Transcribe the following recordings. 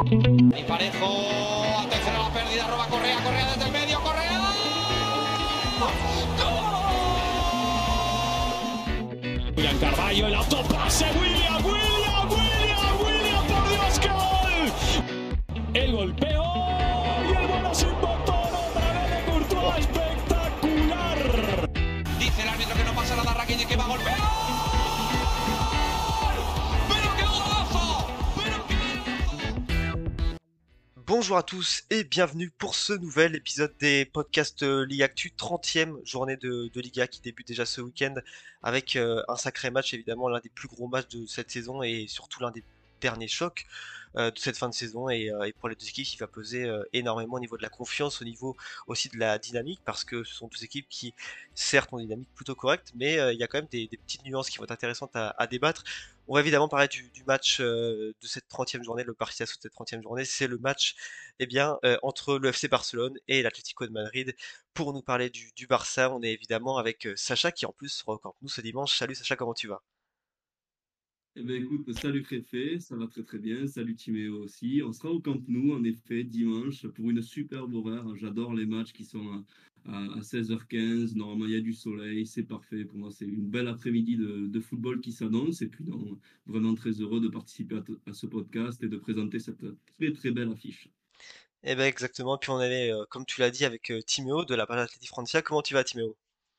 Y Parejo, atención a la pérdida, roba Correa, Correa desde el medio, Correa. ¡Gol! William Carvalho, el autopase, William, por Dios, qué gol. El golpeo y el vuelo sin motor, otra vez de Courtois, espectacular. Dice el árbitro que no pasa nada, Rakitic que va a golpear. Bonjour à tous et bienvenue pour ce nouvel épisode des podcasts Ligue Actu, 30e journée de Liga qui débute déjà ce week-end avec un sacré match, évidemment l'un des plus gros matchs de cette saison et surtout l'un des derniers chocs de cette fin de saison et pour les deux équipes il va peser énormément au niveau de la confiance, au niveau aussi de la dynamique parce que ce sont deux équipes qui certes ont une dynamique plutôt correcte mais il y a quand même des petites nuances qui vont être intéressantes à débattre. On va évidemment parler du match de cette 30e journée, le partidazo de cette 30e journée, c'est le match entre le FC Barcelone et l'Atlético de Madrid. Pour nous parler du Barça, on est évidemment avec Sacha qui en plus sera au Camp Nou ce dimanche. Salut Sacha, comment tu vas? Eh ben écoute, salut Préfet, ça va très très bien, salut Timéo aussi. On sera au Camp Nou en effet dimanche pour une superbe horaire. J'adore les matchs qui sont à 16h15. Normalement, il y a du soleil, c'est parfait. Pour moi, c'est une belle après-midi de football qui s'annonce. Et puis, non, vraiment très heureux de participer à ce podcast et de présenter cette très très belle affiche. Eh ben exactement, puis on est comme tu l'as dit avec Timéo de la page Atleti Francia. Comment tu vas Timéo?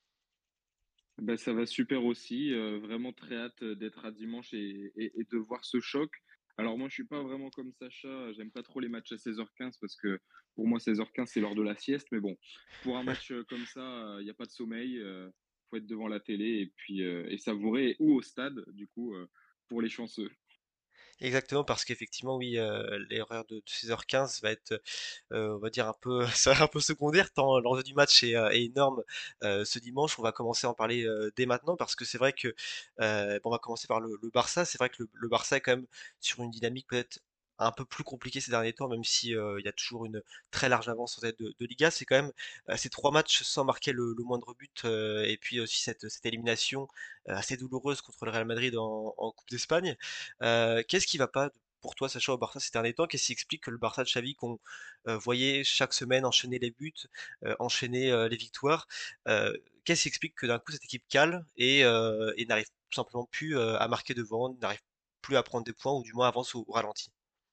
Ben, ça va super aussi, vraiment très hâte d'être à dimanche et de voir ce choc. Alors moi, je suis pas vraiment comme Sacha, j'aime pas trop les matchs à 16h15 parce que pour moi 16h15 c'est l'heure de la sieste, mais bon, pour un match comme ça, il n'y a pas de sommeil, faut être devant la télé et puis et savourer ou au stade du coup pour les chanceux. Exactement, parce qu'effectivement, oui, l'horaire de 16h15 va être, on va dire un peu, ça va être un peu secondaire, tant l'enjeu du match est énorme ce dimanche. On va commencer à en parler dès maintenant, parce que c'est vrai que, bon, on va commencer par le Barça. C'est vrai que le Barça est quand même sur une dynamique peut-être un peu plus compliquée ces derniers temps, même si il y a toujours une très large avance en tête de Liga. C'est quand même ces trois matchs sans marquer le moindre but, et puis aussi cette élimination assez douloureuse contre le Real Madrid en Coupe d'Espagne. Qu'est-ce qui va pas pour toi, Sacha, au Barça ces derniers temps? Qu'est-ce qui explique que le Barça de Xavi qu'on voyait chaque semaine enchaîner les buts, enchaîner les victoires, qu'est-ce qui explique que d'un coup cette équipe cale et n'arrive tout simplement plus à marquer devant, n'arrive plus à prendre des points ou du moins avance au ralenti?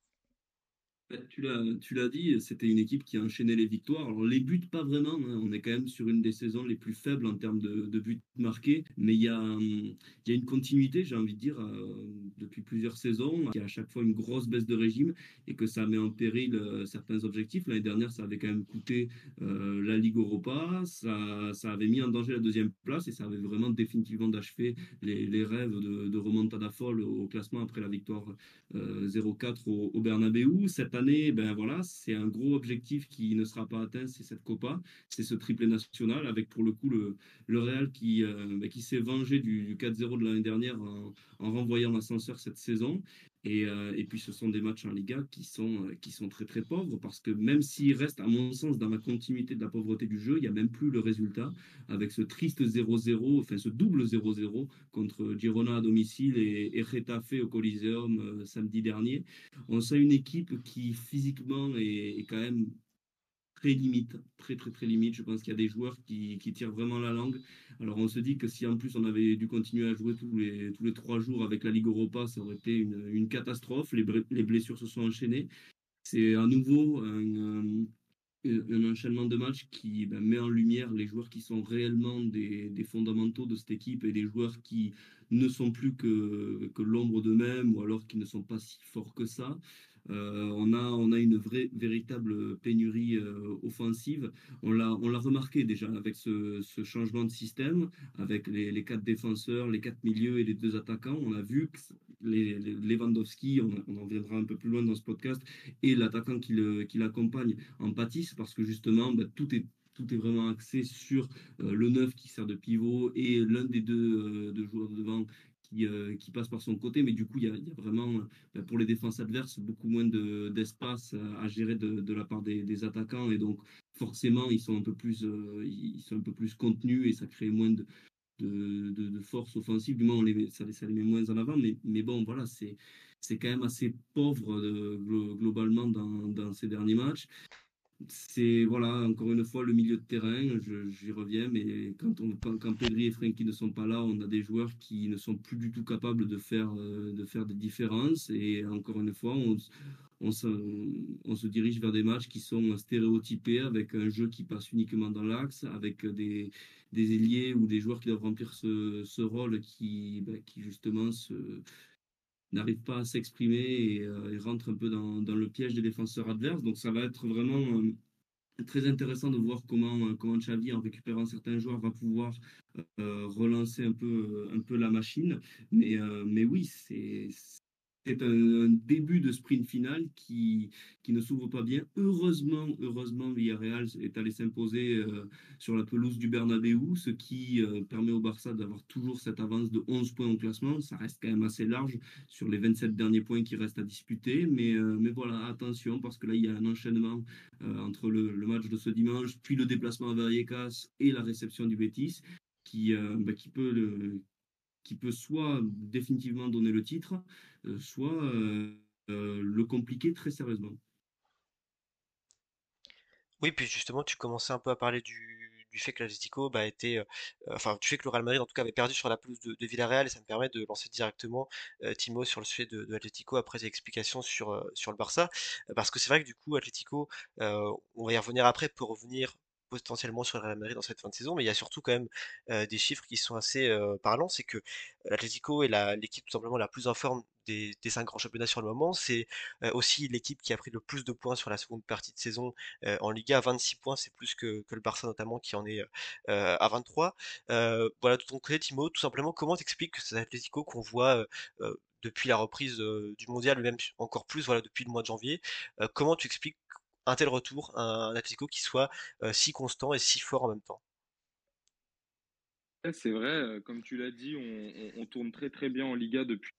Tu l'as dit, c'était une équipe qui a enchaîné les victoires. Alors, les buts, pas vraiment, hein. On est quand même sur une des saisons les plus faibles en termes de buts marqués. Mais il y a une continuité, j'ai envie de dire, depuis plusieurs saisons. Il y a à chaque fois une grosse baisse de régime et que ça met en péril certains objectifs. L'année dernière, ça avait quand même coûté la Ligue Europa. Ça avait mis en danger la deuxième place et ça avait vraiment définitivement d'achever les rêves de remontada folle au classement après la victoire 0-4 au Bernabéu. Cette année, ben voilà, c'est un gros objectif qui ne sera pas atteint, c'est cette Copa, c'est ce triplé national, avec pour le coup le Real qui s'est vengé du 4-0 de l'année dernière en renvoyant l'ascenseur cette saison. Et puis ce sont des matchs en Liga qui sont très très pauvres, parce que même s'ils restent, à mon sens, dans la continuité de la pauvreté du jeu, il n'y a même plus le résultat, avec ce triste 0-0, enfin ce double 0-0 contre Girona à domicile et Getafe au Coliseum samedi dernier. On sent une équipe qui physiquement est quand même très limite, très très très limite. Je pense qu'il y a des joueurs qui tirent vraiment la langue. Alors on se dit que si en plus on avait dû continuer à jouer tous les 3 jours avec la Ligue Europa, ça aurait été une catastrophe. Les blessures se sont enchaînées. C'est à nouveau un enchaînement de matchs qui met en lumière les joueurs qui sont réellement des fondamentaux de cette équipe et des joueurs qui ne sont plus que l'ombre d'eux-mêmes ou alors qui ne sont pas si forts que ça. On a une véritable pénurie offensive. On l'a remarqué déjà avec ce changement de système, avec les quatre défenseurs, les quatre milieux et les deux attaquants. On a vu que Lewandowski, on en viendra un peu plus loin dans ce podcast, et l'attaquant qui l'accompagne en pâtissent, parce que justement, tout est vraiment axé sur le neuf qui sert de pivot et l'un des deux joueurs de devant qui passe par son côté. Mais du coup, il y a vraiment, pour les défenses adverses, beaucoup moins d'espace à gérer de la part des attaquants. Et donc, forcément, ils sont un peu plus contenus et ça crée moins de force offensive. Du moins, ça les met moins en avant. Mais bon, voilà, c'est quand même assez pauvre globalement dans ces derniers matchs. C'est, voilà, encore une fois, le milieu de terrain, j'y reviens, mais quand Pedri et Frenkie ne sont pas là, on a des joueurs qui ne sont plus du tout capables de faire des différences. Et encore une fois, on se, on se dirige vers des matchs qui sont stéréotypés, avec un jeu qui passe uniquement dans l'axe, avec des ailiers ou des joueurs qui doivent remplir ce rôle qui justement n'arrive pas à s'exprimer et rentre un peu dans le piège des défenseurs adverses. Donc ça va être vraiment très intéressant de voir comment Xavi, en récupérant certains joueurs, va pouvoir relancer un peu la machine. Mais oui, c'est un début de sprint final qui ne s'ouvre pas bien. Heureusement, Villarreal est allé s'imposer sur la pelouse du Bernabéu, ce qui permet au Barça d'avoir toujours cette avance de 11 points au classement. Ça reste quand même assez large sur les 27 derniers points qui restent à disputer. Mais voilà, attention, parce que là, il y a un enchaînement entre le match de ce dimanche, puis le déplacement à Vallecas et la réception du Betis, qui peut soit définitivement donner le titre, soit le compliquer très sérieusement. Oui, puis justement, tu commençais un peu à parler du fait que l'Atlético était, enfin, du fait que le Real Madrid en tout cas avait perdu sur la pelouse de Villarreal, et ça me permet de lancer directement Timo sur le sujet de Atlético après tes explications sur le Barça. Parce que c'est vrai que du coup, Atlético, on va y revenir après, peut revenir potentiellement sur le Real Madrid dans cette fin de saison, mais il y a surtout quand même des chiffres qui sont assez parlants. C'est que l'Atlético est l'équipe tout simplement la plus en forme des 5 grands championnats sur le moment. C'est aussi l'équipe qui a pris le plus de points sur la seconde partie de saison en Liga. À 26 points, c'est plus que le Barça notamment qui en est à 23. Voilà, de ton côté, Timo, tout simplement, comment t'expliques que cet Atlético qu'on voit depuis la reprise du mondial, même encore plus voilà, depuis le mois de janvier, comment tu expliques un tel retour, un Atlético qui soit si constant et si fort en même temps? Ouais, c'est vrai, comme tu l'as dit, on tourne très très bien en Liga depuis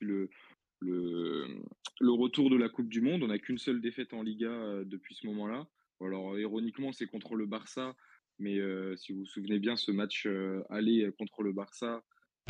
le, le retour de la Coupe du Monde. On n'a qu'une seule défaite en Liga depuis ce moment-là. Alors, ironiquement, c'est contre le Barça, mais si vous vous souvenez bien, ce match aller contre le Barça,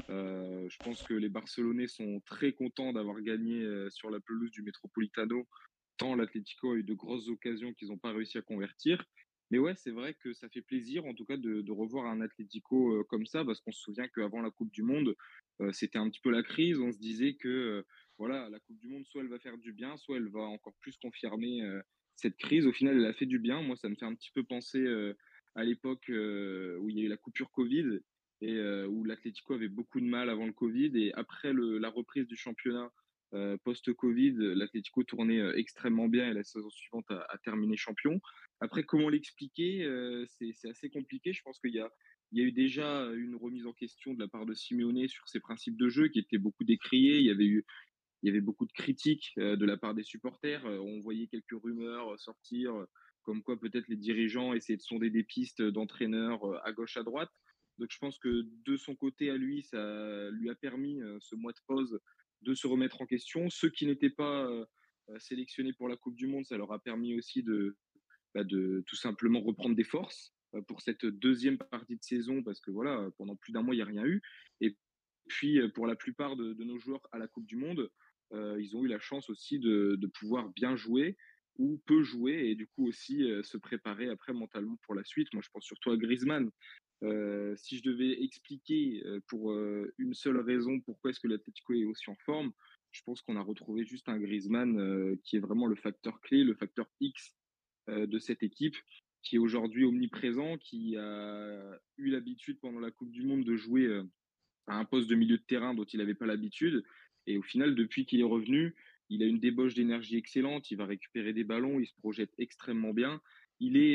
je pense que les Barcelonais sont très contents d'avoir gagné sur la pelouse du Metropolitano, tant l'Atlético a eu de grosses occasions qu'ils n'ont pas réussi à convertir. Mais ouais, c'est vrai que ça fait plaisir, en tout cas, de revoir un Atlético comme ça, parce qu'on se souvient qu'avant la Coupe du Monde, c'était un petit peu la crise. On se disait que voilà, la Coupe du Monde, soit elle va faire du bien, soit elle va encore plus confirmer cette crise. Au final, elle a fait du bien. Moi, ça me fait un petit peu penser à l'époque où il y a eu la coupure Covid et où l'Atlético avait beaucoup de mal avant le Covid. Et après la reprise du championnat post-Covid, l'Atlético tournait extrêmement bien et la saison suivante a terminé champion. Après, comment l'expliquer c'est assez compliqué. Je pense il y a eu déjà une remise en question de la part de Simeone sur ses principes de jeu qui étaient beaucoup décriés. Il y avait beaucoup de critiques de la part des supporters. On voyait quelques rumeurs sortir, comme quoi peut-être les dirigeants essayaient de sonder des pistes d'entraîneurs à gauche, à droite. Donc je pense que de son côté à lui, ça lui a permis, ce mois de pause, de se remettre en question. Ceux qui n'étaient pas sélectionnés pour la Coupe du Monde, ça leur a permis aussi de tout simplement reprendre des forces pour cette deuxième partie de saison, parce que voilà, pendant plus d'un mois, il n'y a rien eu. Et puis, pour la plupart de nos joueurs à la Coupe du Monde, ils ont eu la chance aussi de pouvoir bien jouer ou peu jouer et du coup aussi se préparer après mentalement pour la suite. Moi, je pense surtout à Griezmann. Si je devais expliquer pour une seule raison pourquoi est-ce que l'Atlético est aussi en forme, je pense qu'on a retrouvé juste un Griezmann qui est vraiment le facteur clé, le facteur X de cette équipe, qui est aujourd'hui omniprésent, qui a eu l'habitude pendant la Coupe du Monde de jouer à un poste de milieu de terrain dont il n'avait pas l'habitude. Et au final, depuis qu'il est revenu, il a une débauche d'énergie excellente, il va récupérer des ballons, il se projette extrêmement bien. Il est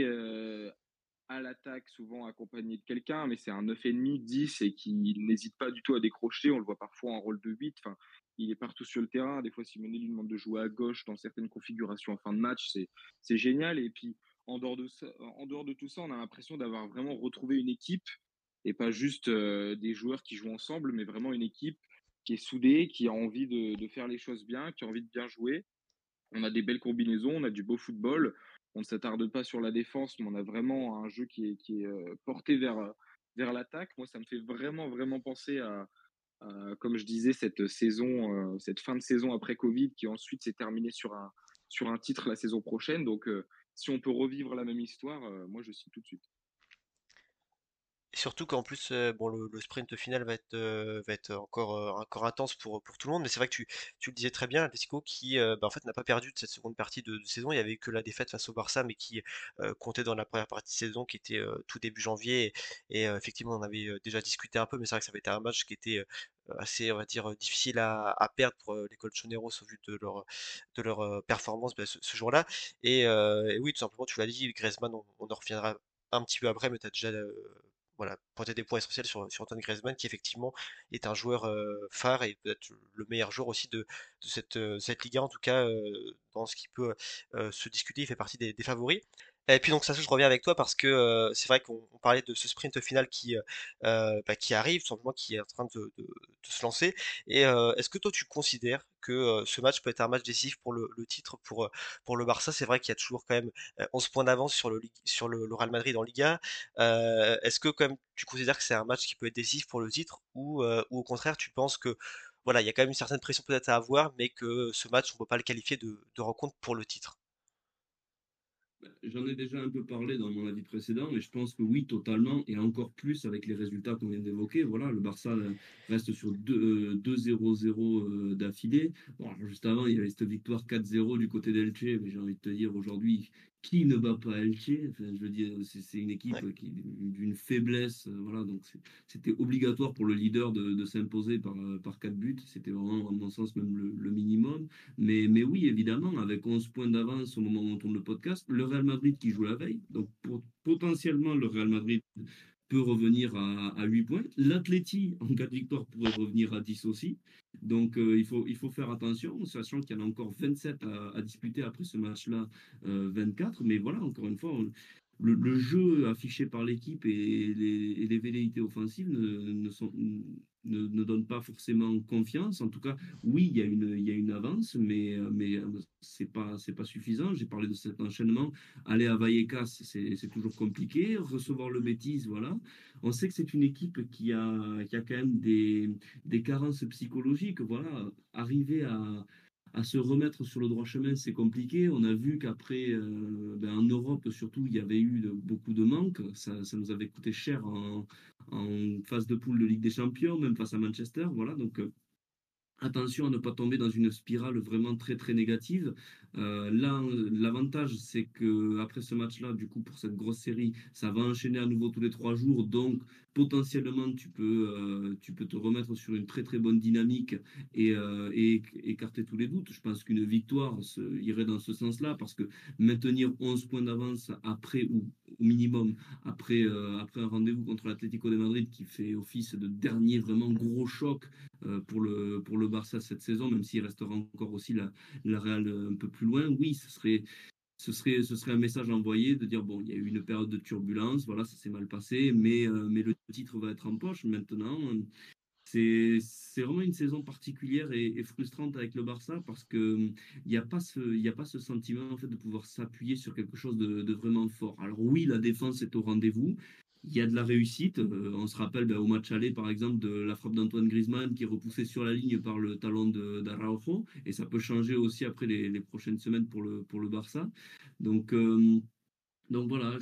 à l'attaque, souvent accompagné de quelqu'un, mais c'est un 9,5, 10 et qui n'hésite pas du tout à décrocher. On le voit parfois en rôle de 8. Enfin, il est partout sur le terrain. Des fois, Simeone lui demande de jouer à gauche dans certaines configurations en fin de match. C'est génial. Et puis, en dehors de tout ça, on a l'impression d'avoir vraiment retrouvé une équipe et pas juste des joueurs qui jouent ensemble, mais vraiment une équipe qui est soudée, qui a envie de faire les choses bien, qui a envie de bien jouer. On a des belles combinaisons, on a du beau football. On ne s'attarde pas sur la défense, mais on a vraiment un jeu qui est porté vers l'attaque. Moi, ça me fait vraiment, vraiment penser à, comme je disais, cette saison, cette fin de saison après Covid qui ensuite s'est terminée sur un titre la saison prochaine. Donc, si on peut revivre la même histoire, moi, je signe tout de suite. Et surtout qu'en plus, bon, le sprint final va être encore intense pour tout le monde, mais c'est vrai que tu le disais très bien, l'Atlético qui bah, en fait n'a pas perdu de cette seconde partie de saison. Il y avait eu que la défaite face au Barça, mais qui comptait dans la première partie de saison, qui était tout début janvier. Effectivement, on avait déjà discuté un peu, mais c'est vrai que ça avait été un match qui était assez, on va dire, difficile à perdre pour les Colchoneros au vu de leur performance bah, ce jour-là. Et oui, tout simplement, tu l'as dit, Griezmann, on en reviendra un petit peu après, mais tu as déjà voilà, pointer des points essentiels sur Antoine Griezmann, qui effectivement est un joueur phare et peut-être le meilleur joueur aussi de cette Liga, en tout cas dans ce qui peut se discuter, il fait partie des favoris. Et puis donc ça, je reviens avec toi parce que c'est vrai qu'on parlait de ce sprint final bah, qui arrive, tout simplement qui est en train de se lancer. Et est-ce que toi tu considères que ce match peut être un match décisif pour le titre pour le Barça? C'est vrai qu'il y a toujours quand même 11 points d'avance sur le Real Madrid en Liga. Est-ce que quand même tu considères que c'est un match qui peut être décisif pour le titre ou au contraire tu penses que voilà, il y a quand même une certaine pression peut-être à avoir, mais que ce match on peut pas le qualifier de rencontre pour le titre? J'en ai déjà un peu parlé dans mon avis précédent, mais je pense que oui, totalement, et encore plus avec les résultats qu'on vient d'évoquer. Voilà, le Barça reste sur 2-0-0 d'affilée. Bon, alors, juste avant, il y avait cette victoire 4-0 du côté d'Elche, mais j'ai envie de te dire aujourd'hui, qui ne bat pas Elche? Enfin, je veux dire, c'est une Ouais. équipe qui d'une faiblesse. Voilà, donc c'était obligatoire pour le leader de s'imposer par 4 buts. C'était vraiment, à mon sens, même le minimum. Mais oui, évidemment, avec 11 points d'avance au moment où on tourne le podcast, le Real Madrid qui joue la veille, donc potentiellement le Real Madrid peut revenir à 8 points. L'Atleti, en cas de victoire, pourrait revenir à 10 aussi. Donc il faut faire attention, sachant qu'il y en a encore 27 à disputer après ce match-là, 24. Mais voilà, encore une fois, le jeu affiché par l'équipe et les velléités offensives ne donnent pas forcément confiance. En tout cas, oui, il y a une avance, mais c'est pas suffisant. J'ai parlé de cet enchaînement. Aller à Vallecas, c'est toujours compliqué. Recevoir le Betis, voilà. On sait que c'est une équipe qui a quand même des carences psychologiques. Voilà. Arriver à se remettre sur le droit chemin, c'est compliqué. On a vu qu'après, en Europe surtout, il y avait eu beaucoup de manques. Ça nous avait coûté cher en phase de poule de Ligue des Champions, même face à Manchester. Voilà, donc attention à ne pas tomber dans une spirale vraiment très très négative. Là, l'avantage, c'est que après ce match-là, du coup, pour cette grosse série, ça va enchaîner à nouveau tous les 3 jours. Donc, potentiellement, tu peux te remettre sur une très très bonne dynamique et écarter tous les doutes. Je pense qu'une victoire irait dans ce sens-là parce que maintenir 11 points d'avance après ou au minimum après un rendez-vous contre l'Atlético de Madrid qui fait office de dernier vraiment gros choc pour le Barça cette saison, même s'il restera encore aussi la Real un peu plus loin. Oui, ce serait un message envoyé de dire, bon, il y a eu une période de turbulence, voilà, ça s'est mal passé, mais le titre va être en poche maintenant. C'est vraiment une saison particulière et frustrante avec le Barça parce que il y a pas ce sentiment en fait de pouvoir s'appuyer sur quelque chose de vraiment fort. Alors oui, la défense est au rendez-vous. Il y a de la réussite. On se rappelle au match aller, par exemple, de la frappe d'Antoine Griezmann qui est repoussée sur la ligne par le talon d'Araujo. Et ça peut changer aussi après les prochaines semaines pour le Barça. Donc, euh, donc voilà,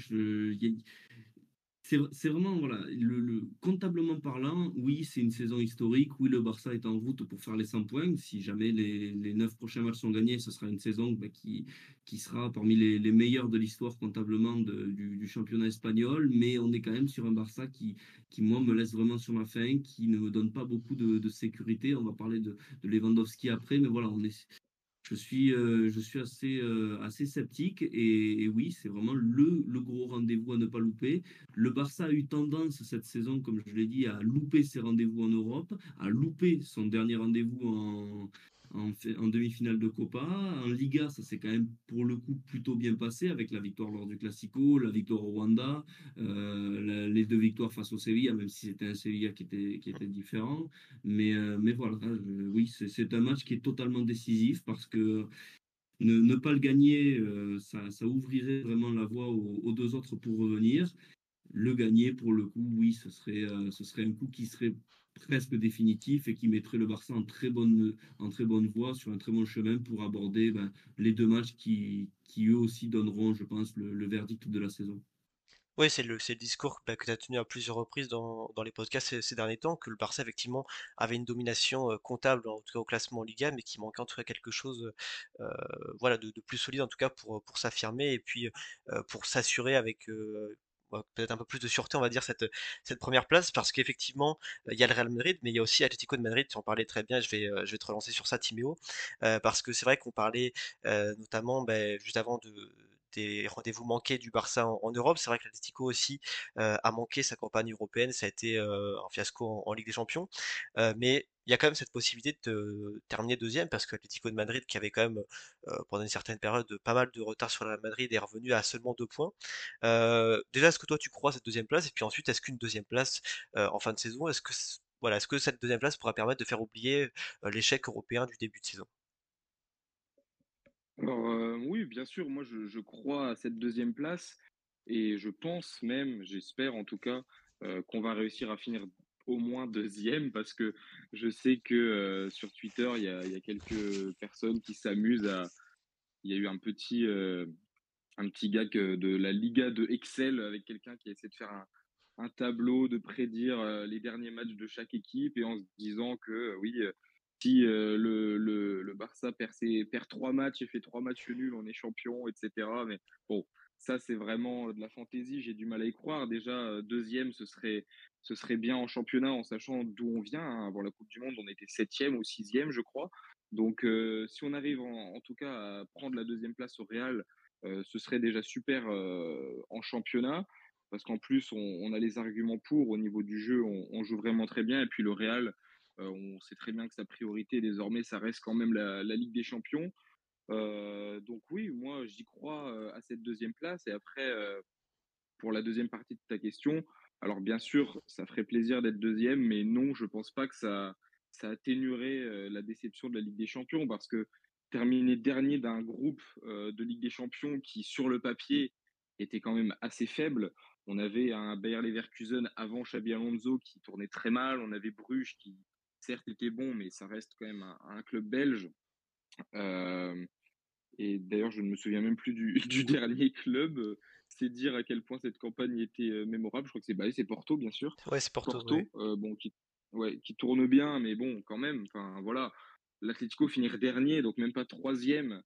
c'est vraiment, voilà, comptablement parlant, oui, c'est une saison historique. Oui, le Barça est en route pour faire les 100 points. Si jamais les 9 prochains matchs sont gagnés, ce sera une saison qui sera parmi les meilleures de l'histoire comptablement du championnat espagnol. Mais on est quand même sur un Barça qui, moi, me laisse vraiment sur ma faim, qui ne me donne pas beaucoup de sécurité. On va parler de Lewandowski après, mais voilà, je suis assez sceptique et oui, c'est vraiment le gros rendez-vous à ne pas louper. Le Barça a eu tendance cette saison, comme je l'ai dit, à louper ses rendez-vous en Europe, à louper son dernier rendez-vous en demi-finale de Copa. En Liga, ça s'est quand même pour le coup plutôt bien passé avec la victoire lors du Classico, la victoire au Rwanda, les deux victoires face au Sevilla, même si c'était un Sevilla qui était différent. Mais voilà, oui, c'est un match qui est totalement décisif parce que ne pas le gagner, ça ouvrirait vraiment la voie aux deux autres pour revenir. Le gagner, pour le coup, oui, ce serait un coup qui serait presque définitif et qui mettrait le Barça en très bonne voie, sur un très bon chemin pour aborder les deux matchs qui eux aussi donneront, je pense, le verdict de la saison. Oui, c'est le discours que tu as tenu à plusieurs reprises dans les podcasts ces derniers temps, que le Barça, effectivement, avait une domination comptable, en tout cas au classement en Liga, mais qui manquait en tout cas quelque chose voilà, de plus solide, en tout cas pour s'affirmer et puis pour s'assurer avec peut-être un peu plus de sûreté, on va dire, cette première place, parce qu'effectivement, il y a le Real Madrid, mais il y a aussi Atlético de Madrid, tu en parlais très bien, je vais te relancer sur ça, Timéo, parce que c'est vrai qu'on parlait notamment juste avant des rendez-vous manqués du Barça en Europe. C'est vrai que l'Atlético aussi a manqué sa campagne européenne, ça a été un fiasco en Ligue des Champions. Mais il y a quand même cette possibilité de terminer deuxième parce que l'Atlético de Madrid, qui avait quand même pendant une certaine période pas mal de retard sur la Madrid, est revenu à seulement 2 points. Déjà, est-ce que toi tu crois à cette deuxième place? Et puis ensuite, est-ce qu'une deuxième place en fin de saison, voilà, est-ce que cette deuxième place pourra permettre de faire oublier l'échec européen du début de saison? Alors, oui, bien sûr, moi je crois à cette deuxième place et je pense même, j'espère en tout cas, qu'on va réussir à finir au moins deuxième parce que je sais que sur Twitter, il y a quelques personnes qui s'amusent à. Il y a eu un petit gars de la Liga de Excel avec quelqu'un qui essaie de faire un tableau, de prédire les derniers matchs de chaque équipe et en se disant que oui, si le Barça perd 3 matchs et fait 3 matchs nuls, on est champion, etc. Mais bon, ça c'est vraiment de la fantaisie, j'ai du mal à y croire. Déjà, deuxième, ce serait bien en championnat en sachant d'où on vient, hein. Avant la Coupe du Monde, on était septième ou sixième, je crois. Donc, si on arrive en tout cas à prendre la deuxième place au Real, ce serait déjà super en championnat, parce qu'en plus, on a les arguments pour. Au niveau du jeu, on joue vraiment très bien. Et puis le Real, on sait très bien que sa priorité désormais, ça reste quand même la Ligue des Champions. Donc oui, moi, j'y crois à cette deuxième place. Et après, pour la deuxième partie de ta question, alors bien sûr, ça ferait plaisir d'être deuxième, mais non, je pense pas que ça atténuerait la déception de la Ligue des Champions, parce que terminer dernier d'un groupe de Ligue des Champions qui, sur le papier, était quand même assez faible. On avait un Bayer Leverkusen avant Xabi Alonso qui tournait très mal. On avait Bruges qui, certes, était bon, mais ça reste quand même un club belge. Euh, et d'ailleurs, je ne me souviens même plus du dernier club. C'est dire à quel point cette campagne était mémorable. Je crois que c'est Porto, bien sûr. Ouais, c'est Porto, ouais. Porto, bon, ouais, qui tourne bien, mais bon, quand même. Enfin, voilà. L'Atlético finir dernier, donc même pas troisième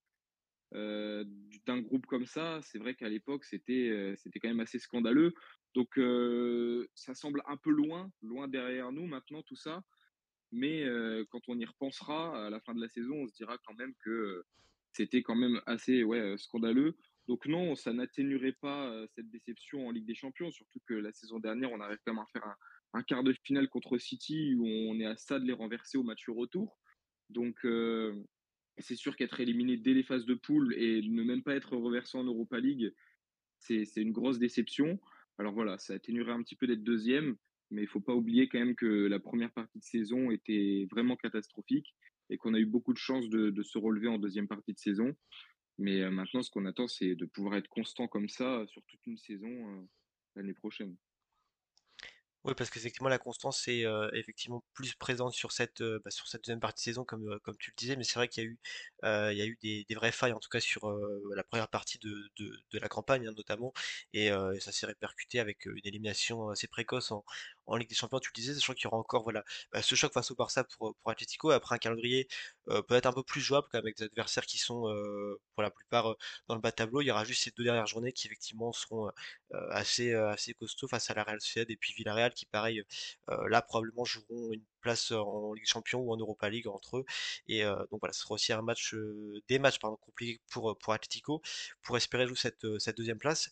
d'un groupe comme ça, c'est vrai qu'à l'époque, c'était quand même assez scandaleux. Donc, ça semble un peu loin derrière nous maintenant, tout ça. Mais quand on y repensera à la fin de la saison, on se dira quand même que c'était quand même assez ouais, scandaleux. Donc non, ça n'atténuerait pas cette déception en Ligue des Champions, surtout que la saison dernière, on arrive quand même à faire un quart de finale contre City où on est à ça de les renverser au match retour. Donc c'est sûr qu'être éliminé dès les phases de poule et ne même pas être reversé en Europa League, c'est une grosse déception. Alors voilà, ça atténuerait un petit peu d'être deuxième, mais il faut pas oublier quand même que la première partie de saison était vraiment catastrophique et qu'on a eu beaucoup de chance de se relever en deuxième partie de saison. Mais maintenant, ce qu'on attend, c'est de pouvoir être constant comme ça sur toute une saison l'année prochaine. Oui, parce qu'effectivement, la constance est effectivement plus présente sur cette deuxième partie de saison, comme tu le disais, mais c'est vrai qu'il y a eu des vraies failles, en tout cas sur la première partie de la campagne, hein, notamment, et ça s'est répercuté avec une élimination assez précoce en Ligue des Champions, tu le disais, sachant qu'il y aura encore voilà, ce choc face au Barça pour Atlético, après un calendrier peut-être un peu plus jouable, quand même, avec des adversaires qui sont pour la plupart dans le bas de tableau. Il y aura juste ces 2 dernières journées qui effectivement seront assez costaud face à la Real Sociedad et puis Villarreal qui pareil là probablement joueront une place en Ligue des Champions ou en Europa League entre eux et donc voilà ce sera aussi un match des matchs pardon compliqués pour Atlético pour espérer jouer cette deuxième place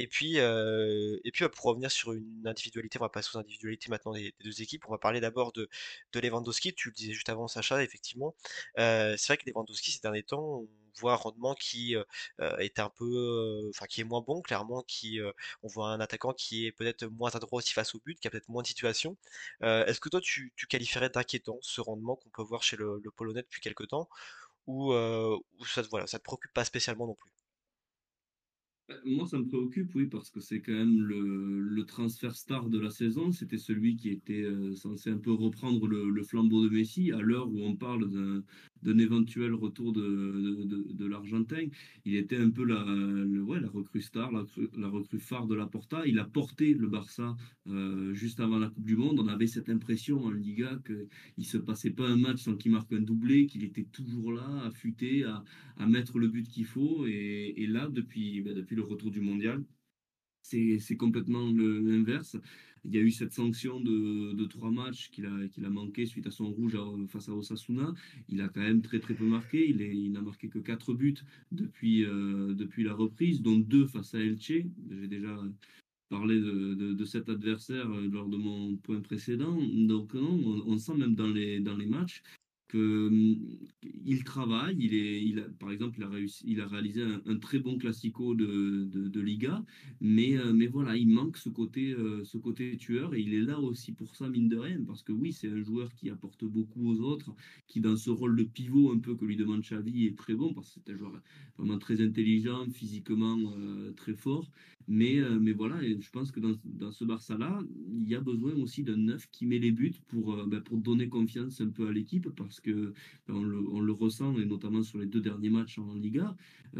et puis pour revenir sur une individualité, on va passer aux individualités maintenant des deux équipes. On va parler d'abord de Lewandowski, tu le disais juste avant Sacha, effectivement. C'est vrai que Lewandowski ces derniers temps on voit un rendement qui est un peu enfin qui est moins bon clairement, qui on voit un attaquant qui est peut-être moins adroit aussi face au but, qui a peut-être moins de situations. Est-ce que toi tu qualifierais d'inquiétant ce rendement qu'on peut voir chez le Polonais depuis quelques temps ou ça, voilà, ça te préoccupe pas spécialement non plus? Moi, ça me préoccupe, oui, parce que c'est quand même le transfert star de la saison. C'était celui qui était censé un peu reprendre le flambeau de Messi à l'heure où on parle d'un éventuel retour de l'Argentin. Il était un peu ouais, la recrue star, la recrue phare de la Porta. Il a porté le Barça juste avant la Coupe du Monde. On avait cette impression en Liga qu'il se passait pas un match sans qu'il marque un doublé, qu'il était toujours là, affûté, à mettre le but qu'il faut. Et là, depuis le retour du mondial, c'est complètement l'inverse. Il y a eu cette sanction de 3 matchs qu'il a manqué suite à son rouge face à Osasuna. Il a quand même très très peu marqué. Il n'a marqué que 4 buts depuis la reprise, dont 2 face à Elche. J'ai déjà parlé de cet adversaire lors de mon point précédent. Donc non, on sent même dans les matchs que il travaille. Par exemple, il a réalisé un très bon classico de Liga, mais voilà, il manque ce côté tueur et il est là aussi pour ça, mine de rien, parce que oui, c'est un joueur qui apporte beaucoup aux autres, qui dans ce rôle de pivot un peu que lui demande Xavi est très bon, parce que c'est un joueur vraiment très intelligent, physiquement très fort. Mais voilà, et je pense que dans ce Barça-là, il y a besoin aussi d'un neuf qui met les buts pour donner confiance un peu à l'équipe, parce que on le ressent, et notamment sur les 2 derniers matchs en Liga.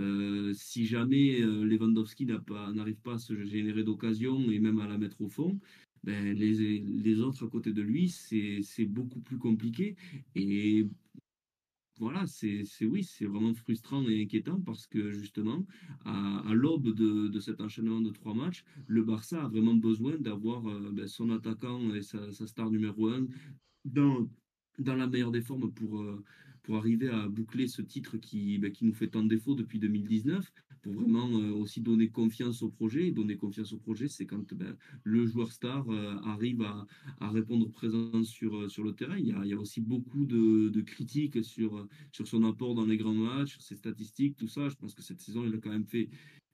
Si jamais Lewandowski n'arrive pas à se générer d'occasion et même à la mettre au fond, ben, les autres à côté de lui, c'est beaucoup plus compliqué. Et voilà, oui, c'est vraiment frustrant et inquiétant parce que justement, à l'aube de cet enchaînement de 3 matchs, le Barça a vraiment besoin d'avoir son attaquant et sa star numéro un dans, dans la meilleure des formes pour arriver à boucler ce titre qui nous fait tant de défaut depuis 2019, pour vraiment aussi donner confiance au projet. Et donner confiance au projet, c'est quand le joueur star arrive à répondre présent sur le terrain. Il y a aussi beaucoup de critiques sur son apport dans les grands matchs, sur ses statistiques, tout ça. Je pense que cette saison, il a quand même fait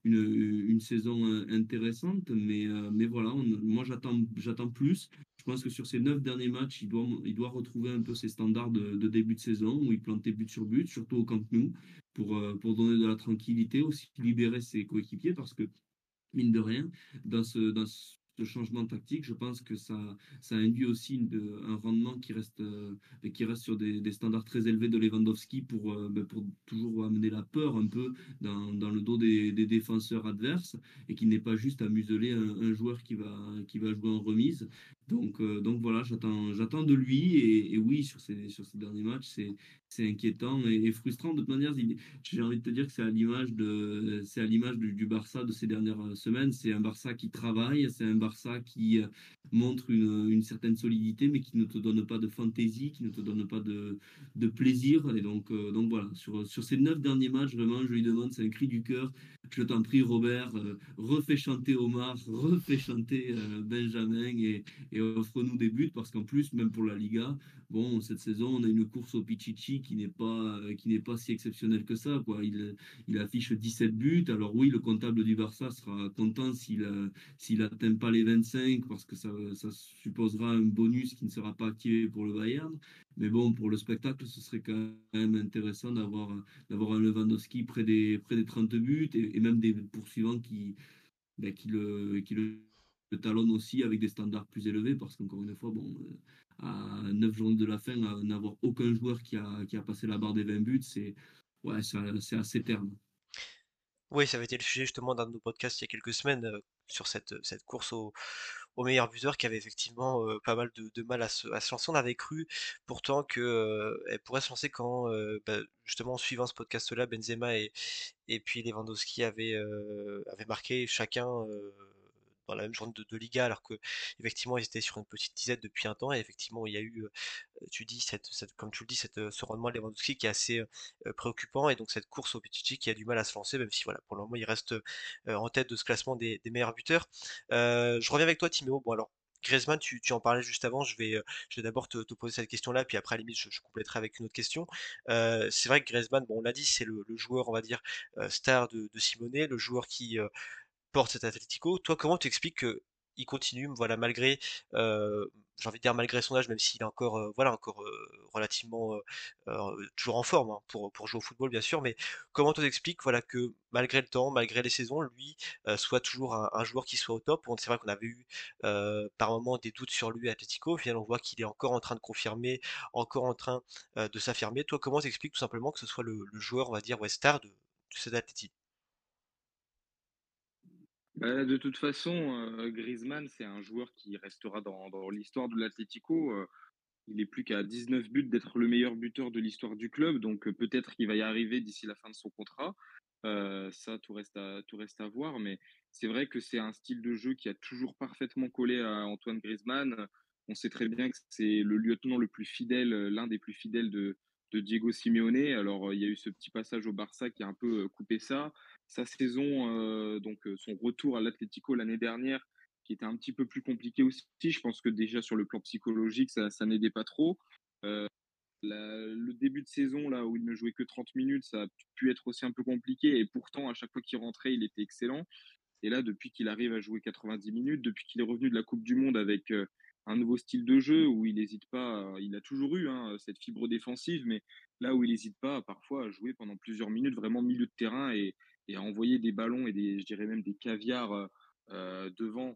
une saison intéressante, mais voilà, moi j'attends plus. Je pense que sur ces 9 derniers matchs, il doit retrouver un peu ses standards de début de saison, où il plantait but sur but, surtout au Camp Nou, pour donner de la tranquillité, aussi libérer ses coéquipiers, parce que mine de rien, dans ce changement tactique, je pense que ça induit aussi un rendement qui reste sur des standards très élevés de Lewandowski pour toujours amener la peur un peu dans le dos des défenseurs adverses, et qui n'est pas juste à museler un joueur qui va jouer en remise. Donc voilà, j'attends de lui, et oui, sur ces derniers matchs, c'est inquiétant et frustrant. De toute manière, j'ai envie de te dire que c'est à l'image du Barça de ces dernières semaines. C'est un Barça qui travaille, c'est un Barça qui montre une certaine solidité, mais qui ne te donne pas de fantaisie, qui ne te donne pas de plaisir. Et donc voilà, sur ces 9 derniers matchs, vraiment, je lui demande, c'est un cri du cœur. Je t'en prie, Robert, refais chanter Omar, refais chanter Benjamin, et offre-nous des buts, parce qu'en plus, même pour la Liga, bon, cette saison, on a une course au Pichichi qui n'est pas si exceptionnelle que ça, quoi. Il affiche 17 buts. Alors oui, le comptable du Barça sera content s'il n'atteint pas les 25, parce que ça supposera un bonus qui ne sera pas activé pour le Bayern. Mais bon, pour le spectacle, ce serait quand même intéressant d'avoir un Lewandowski près des 30 buts, et même des poursuivants qui le talonnent aussi avec des standards plus élevés, parce qu'encore une fois, bon, à 9 journées de la fin, à n'avoir aucun joueur qui a passé la barre des 20 buts, ouais, c'est assez terne. Oui, ça avait été le sujet justement d'un de nos podcasts il y a quelques semaines sur cette course au meilleur buteur qui avait effectivement pas mal de mal à se lancer. On avait cru pourtant que elle pourrait se lancer quand justement en suivant ce podcast-là, Benzema et puis Lewandowski avaient marqué chacun dans la même journée de Liga, alors que effectivement ils étaient sur une petite dizaine depuis un temps, et effectivement il y a eu tu dis comme tu le dis, ce rendement de Lewandowski qui est assez préoccupant, et donc cette course au Pichichi qui a du mal à se lancer, même si voilà, pour le moment il reste en tête de ce classement des meilleurs buteurs. Je reviens avec toi, Timéo. Bon alors, Griezmann, tu en parlais juste avant, je vais d'abord te poser cette question-là, puis après à la limite je compléterai avec une autre question. C'est vrai que Griezmann, bon on l'a dit, c'est le joueur, on va dire, star de Simone, le joueur qui porte cet Atlético. Toi, comment tu expliques que il continue, voilà, malgré, j'ai envie de dire malgré son âge, même s'il est encore, voilà, encore relativement toujours en forme hein, pour jouer au football, bien sûr. Mais comment tu expliques, voilà, que malgré le temps, malgré les saisons, lui soit toujours un joueur qui soit au top. C'est vrai qu'on avait eu par moments des doutes sur lui à Atlético. Au final, on voit qu'il est encore en train de confirmer, encore en train de s'affirmer. Toi, comment t'expliques tout simplement que ce soit le joueur, on va dire, ouais, star de cet Atleti? Bah, de toute façon, Griezmann, c'est un joueur qui restera dans l'histoire de l'Atlético. Il est plus qu'à 19 buts d'être le meilleur buteur de l'histoire du club, donc peut-être qu'il va y arriver d'ici la fin de son contrat. Ça, tout reste à voir, mais c'est vrai que c'est un style de jeu qui a toujours parfaitement collé à Antoine Griezmann. On sait très bien que c'est le lieutenant le plus fidèle, l'un des plus fidèles de Diego Simeone. Alors, il y a eu ce petit passage au Barça qui a un peu coupé ça. Sa saison, donc son retour à l'Atlético l'année dernière, qui était un petit peu plus compliqué aussi. Je pense que déjà sur le plan psychologique, ça n'aidait pas trop. Le début de saison, là où il ne jouait que 30 minutes, ça a pu être aussi un peu compliqué. Et pourtant, à chaque fois qu'il rentrait, il était excellent. Et là, depuis qu'il arrive à jouer 90 minutes, depuis qu'il est revenu de la Coupe du Monde avec un nouveau style de jeu où il n'hésite pas, il a toujours eu hein, cette fibre défensive, mais là où il n'hésite pas parfois à jouer pendant plusieurs minutes vraiment milieu de terrain et à envoyer des ballons et je dirais même des caviars devant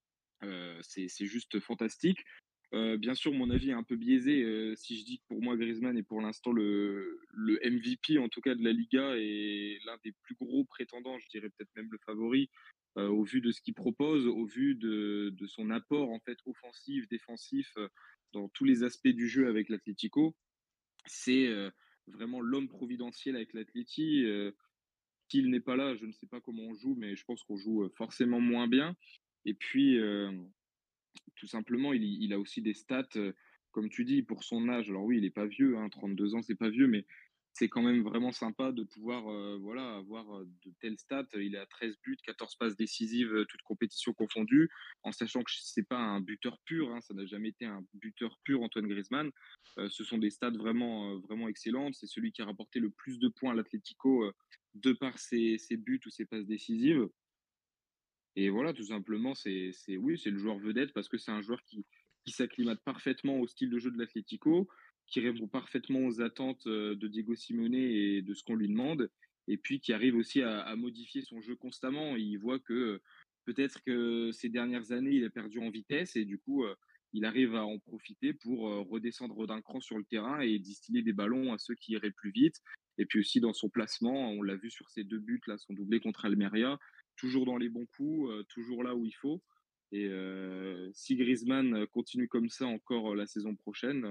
c'est juste fantastique. Bien sûr, mon avis est un peu biaisé si je dis que pour moi, Griezmann est pour l'instant le MVP, en tout cas de la Liga, et l'un des plus gros prétendants, je dirais peut-être même le favori, au vu de ce qu'il propose, au vu de son apport en fait offensif, défensif, dans tous les aspects du jeu avec l'Atlético. C'est vraiment l'homme providentiel avec l'Atleti. S'il n'est pas là, je ne sais pas comment on joue, mais je pense qu'on joue forcément moins bien. Et puis, tout simplement, il a aussi des stats, comme tu dis, pour son âge. Alors oui, il est pas vieux, hein, 32 ans, c'est pas vieux, mais c'est quand même vraiment sympa de pouvoir, voilà, avoir, de telles stats. Il est à 13 buts, 14 passes décisives, toutes compétitions confondues, en sachant que c'est pas un buteur pur, hein, ça n'a jamais été un buteur pur, Antoine Griezmann. Ce sont des stats vraiment, vraiment excellentes. C'est celui qui a rapporté le plus de points à l'Atlético, de par ses buts ou ses passes décisives. Et voilà, tout simplement, oui, c'est le joueur vedette parce que c'est un joueur qui s'acclimate parfaitement au style de jeu de l'Atlético, qui répond parfaitement aux attentes de Diego Simeone et de ce qu'on lui demande, et puis qui arrive aussi à modifier son jeu constamment. Il voit que peut-être que ces dernières années, il a perdu en vitesse et du coup, il arrive à en profiter pour redescendre d'un cran sur le terrain et distiller des ballons à ceux qui iraient plus vite. Et puis aussi dans son placement, on l'a vu sur ses deux buts, là, son doublé contre Almeria, toujours dans les bons coups, toujours là où il faut. Et si Griezmann continue comme ça encore la saison prochaine,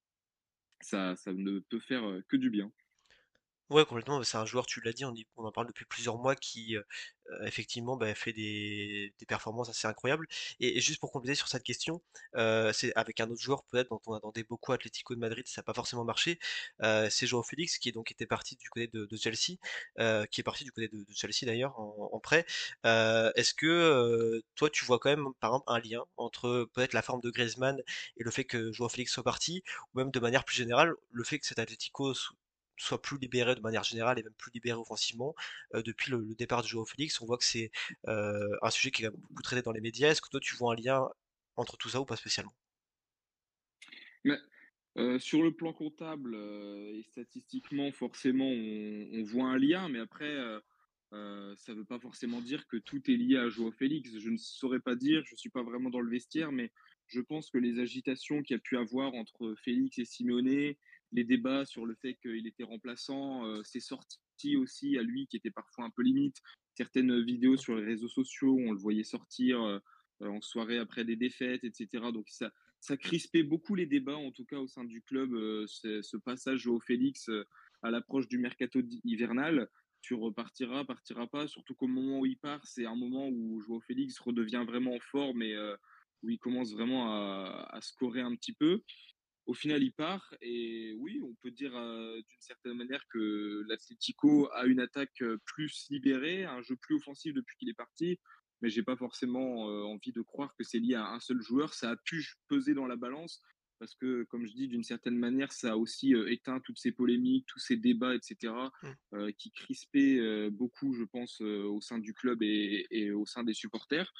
ça ne peut faire que du bien. Ouais, complètement, bah, c'est un joueur, tu l'as dit, on en parle depuis plusieurs mois qui, effectivement, bah, fait des performances assez incroyables. Et juste pour compléter sur cette question, c'est avec un autre joueur peut-être dont on attendait beaucoup, Atlético de Madrid, ça n'a pas forcément marché. C'est João Félix qui est donc était parti du côté de Chelsea, qui est parti du côté de Chelsea d'ailleurs en prêt. Est-ce que toi tu vois quand même par exemple un lien entre peut-être la forme de Griezmann et le fait que João Félix soit parti, ou même de manière plus générale, le fait que cet Atlético soit plus libéré de manière générale et même plus libéré offensivement depuis le départ de Joao Félix. On voit que c'est un sujet qui est quand même beaucoup traité dans les médias. Est-ce que toi tu vois un lien entre tout ça ou pas spécialement? Mais sur le plan comptable et statistiquement, forcément, on voit un lien, mais après, ça ne veut pas forcément dire que tout est lié à Joao Félix. Je ne saurais pas dire, je ne suis pas vraiment dans le vestiaire, mais je pense que les agitations qu'il y a pu avoir entre Félix et Simeone, les débats sur le fait qu'il était remplaçant, ses sorties aussi à lui qui étaient parfois un peu limites, certaines vidéos sur les réseaux sociaux où on le voyait sortir en soirée après des défaites, etc. Donc ça crispait beaucoup les débats, en tout cas au sein du club, ce passage au Félix à l'approche du mercato hivernal. Tu repartiras, partiras pas, surtout qu'au moment où il part, c'est un moment où Joao Félix redevient vraiment en forme et où il commence vraiment à scorer un petit peu. Au final, il part et oui, on peut dire d'une certaine manière que l'Atlético a une attaque plus libérée, un jeu plus offensif depuis qu'il est parti, mais j'ai pas forcément envie de croire que c'est lié à un seul joueur. Ça a pu peser dans la balance parce que, comme je dis, d'une certaine manière, ça a aussi éteint toutes ces polémiques, tous ces débats, etc., Mm. qui crispaient beaucoup, je pense, au sein du club et au sein des supporters.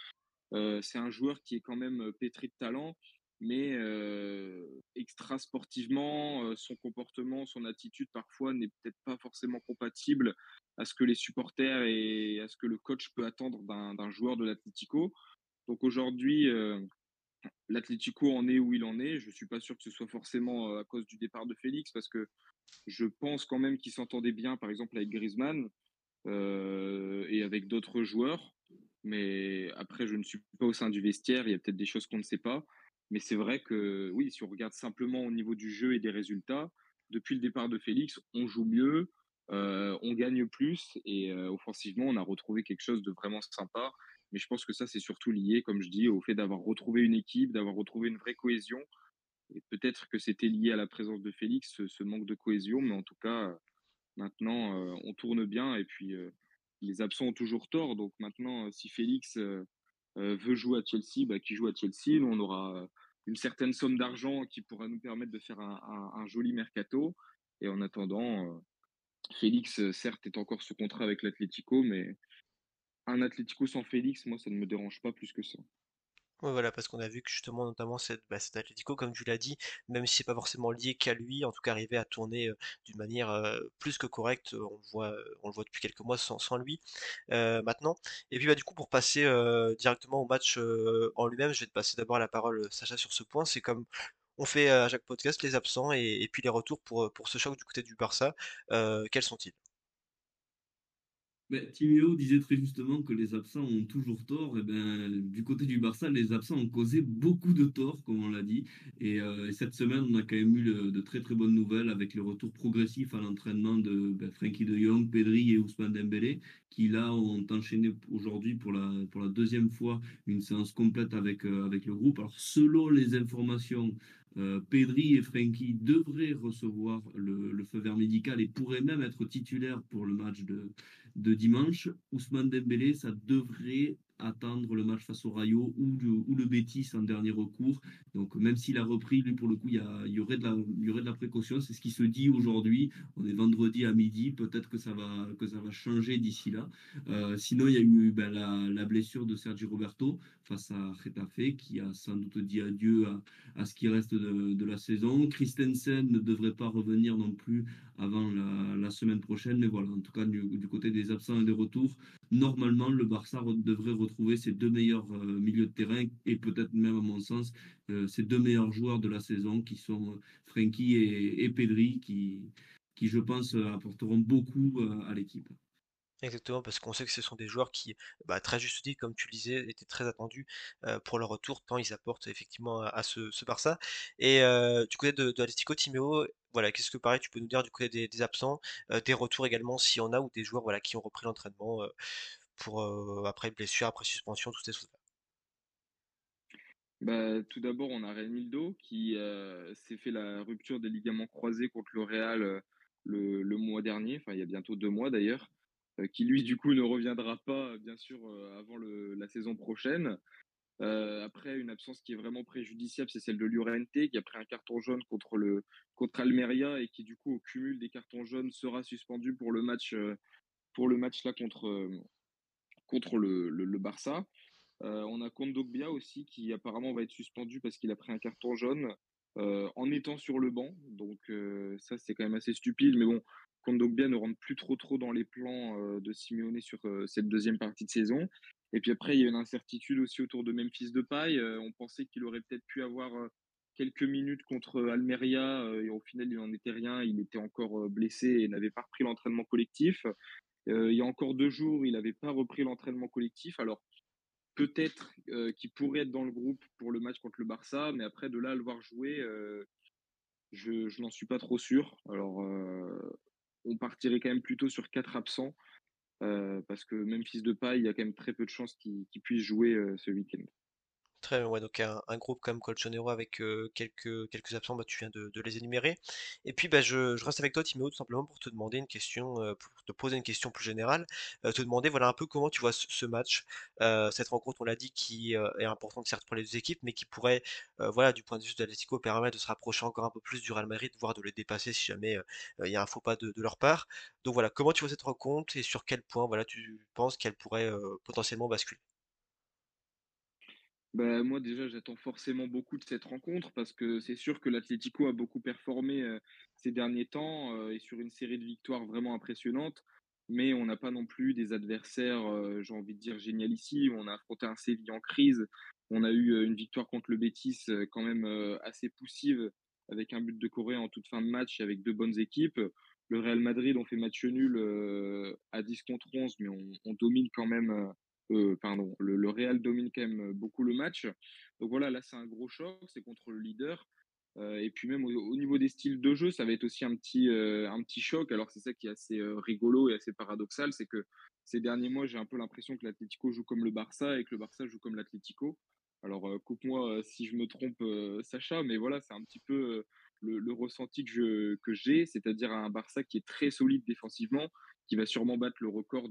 C'est un joueur qui est quand même pétri de talent, mais extra sportivement, son comportement, son attitude parfois n'est peut-être pas forcément compatible à ce que les supporters et à ce que le coach peut attendre d'un joueur de l'Atlético. Donc aujourd'hui, l'Atlético en est où il en est. Je suis pas sûr que ce soit forcément à cause du départ de Félix, parce que je pense quand même qu'il s'entendait bien, par exemple avec Griezmann et avec d'autres joueurs. Mais après, je ne suis pas au sein du vestiaire. Il y a peut-être des choses qu'on ne sait pas. Mais c'est vrai que oui, si on regarde simplement au niveau du jeu et des résultats, depuis le départ de Félix, on joue mieux, on gagne plus et offensivement, on a retrouvé quelque chose de vraiment sympa. Mais je pense que ça, c'est surtout lié, comme je dis, au fait d'avoir retrouvé une équipe, d'avoir retrouvé une vraie cohésion. Et peut-être que c'était lié à la présence de Félix, ce manque de cohésion. Mais en tout cas, maintenant, on tourne bien et puis les absents ont toujours tort. Donc maintenant, si Félix veut jouer à Chelsea, bah, qu'il joue à Chelsea. Nous, on aura une certaine somme d'argent qui pourra nous permettre de faire un joli mercato. Et en attendant, Félix, certes, est encore sous contrat avec l'Atlético, mais un Atlético sans Félix, moi, ça ne me dérange pas plus que ça. Ouais, voilà, parce qu'on a vu que justement, notamment cet Atlético, comme tu l'as dit, même si c'est pas forcément lié qu'à lui, en tout cas arriver à tourner d'une manière plus que correcte, on le voit depuis quelques mois sans lui maintenant. Et puis bah du coup, pour passer directement au match en lui-même, je vais te passer d'abord la parole, Sacha, sur ce point. C'est comme on fait à chaque podcast, les absents et puis les retours pour ce choc du côté du Barça. Quels sont-ils? Mais Timéo disait très justement que les absents ont toujours tort. Et ben, du côté du Barça, les absents ont causé beaucoup de tort, comme on l'a dit. Et cette semaine, on a quand même eu de très très bonnes nouvelles avec le retour progressif à l'entraînement de Frenkie de Jong, Pedri et Ousmane Dembélé, qui là ont enchaîné aujourd'hui pour la deuxième fois une séance complète avec le groupe. Alors, selon les informations, Pedri et Frenkie devraient recevoir le feu vert médical et pourraient même être titulaires pour le match de dimanche. Ousmane Dembélé, ça devrait attendre le match face au Rayo ou le Betis en dernier recours. Donc même s'il a repris, lui pour le coup, il y aurait il y aurait de la précaution. C'est ce qui se dit aujourd'hui. On est vendredi à midi. Peut-être que ça va changer d'ici là. Sinon, il y a eu la blessure de Sergi Roberto face à Getafe, qui a sans doute dit adieu à ce qui reste de la saison. Christensen ne devrait pas revenir non plus avant la semaine prochaine. Mais voilà, en tout cas, du côté des absents et des retours, normalement, le Barça devrait retrouver ses deux meilleurs milieux de terrain et peut-être même, à mon sens, ses deux meilleurs joueurs de la saison qui sont Frenkie et Pedri qui, je pense, apporteront beaucoup à l'équipe. Exactement, parce qu'on sait que ce sont des joueurs qui, bah, très juste dit, comme tu le disais, étaient très attendus pour leur retour, tant ils apportent effectivement à ce Barça. Et du côté de Atlético, Timéo, voilà, qu'est-ce que pareil tu peux nous dire du côté des absents, des retours également s'il y en a, ou des joueurs voilà, qui ont repris l'entraînement pour après blessure, après suspension, toutes ces choses-là. Bah, tout d'abord, on a Renildo qui s'est fait la rupture des ligaments croisés contre le Real le mois dernier, enfin il y a bientôt 2 mois d'ailleurs, qui lui du coup ne reviendra pas bien sûr avant la saison prochaine. Après, une absence qui est vraiment préjudiciable, c'est celle de Llorente, qui a pris un carton jaune contre Almeria et qui, du coup, au cumul des cartons jaunes, sera suspendu pour le match là contre le Barça. On a Kondogbia aussi, qui apparemment va être suspendu parce qu'il a pris un carton jaune en étant sur le banc. Donc, ça, c'est quand même assez stupide. Mais bon, Kondogbia ne rentre plus trop dans les plans de Simeone sur cette deuxième partie de saison. Et puis après, il y a une incertitude aussi autour de Memphis Depay. On pensait qu'il aurait peut-être pu avoir quelques minutes contre Almeria et au final, il n'en était rien. Il était encore blessé et n'avait pas repris l'entraînement collectif. Il y a encore 2 jours, il n'avait pas repris l'entraînement collectif. Alors, peut-être qu'il pourrait être dans le groupe pour le match contre le Barça, mais après, de là à le voir jouer, je n'en suis pas trop sûr. Alors, on partirait quand même plutôt sur 4 absents, parce que même fils de paille, il y a quand même très peu de chances qu'il puisse jouer ce week-end. Très bien, ouais, donc un groupe comme Colchonero avec quelques absents, bah, tu viens de les énumérer. Et puis bah, je reste avec toi, Timéo, tout simplement pour te demander une question, pour te poser une question plus générale, te demander voilà un peu comment tu vois ce match, cette rencontre, on l'a dit, qui est importante certes pour les deux équipes, mais qui pourrait, voilà, du point de vue de l'Atlético, permettre de se rapprocher encore un peu plus du Real Madrid, voire de les dépasser si jamais il y a un faux pas de leur part. Donc voilà, comment tu vois cette rencontre et sur quel point voilà, tu penses qu'elle pourrait potentiellement basculer? Bah, moi déjà, j'attends forcément beaucoup de cette rencontre parce que c'est sûr que l'Atlético a beaucoup performé, ces derniers temps, et sur une série de victoires vraiment impressionnantes. Mais on n'a pas non plus des adversaires, j'ai envie de dire génialissimes. On a affronté un Séville en crise. On a eu, une victoire contre le Betis, quand même, assez poussive avec un but de Correa en toute fin de match et avec 2 bonnes équipes. Le Real Madrid, on fait match nul, à 10 contre 11, mais on domine quand même, pardon, le Real domine quand même beaucoup le match. Donc voilà, là, c'est un gros choc, c'est contre le leader. Et puis même au niveau des styles de jeu, ça va être aussi un petit choc. Alors c'est ça qui est assez rigolo et assez paradoxal, c'est que ces derniers mois, j'ai un peu l'impression que l'Atlético joue comme le Barça et que le Barça joue comme l'Atlético. Alors coupe-moi si je me trompe, Sacha, mais voilà, c'est un petit peu le ressenti que j'ai, c'est-à-dire un Barça qui est très solide défensivement, qui va sûrement battre le record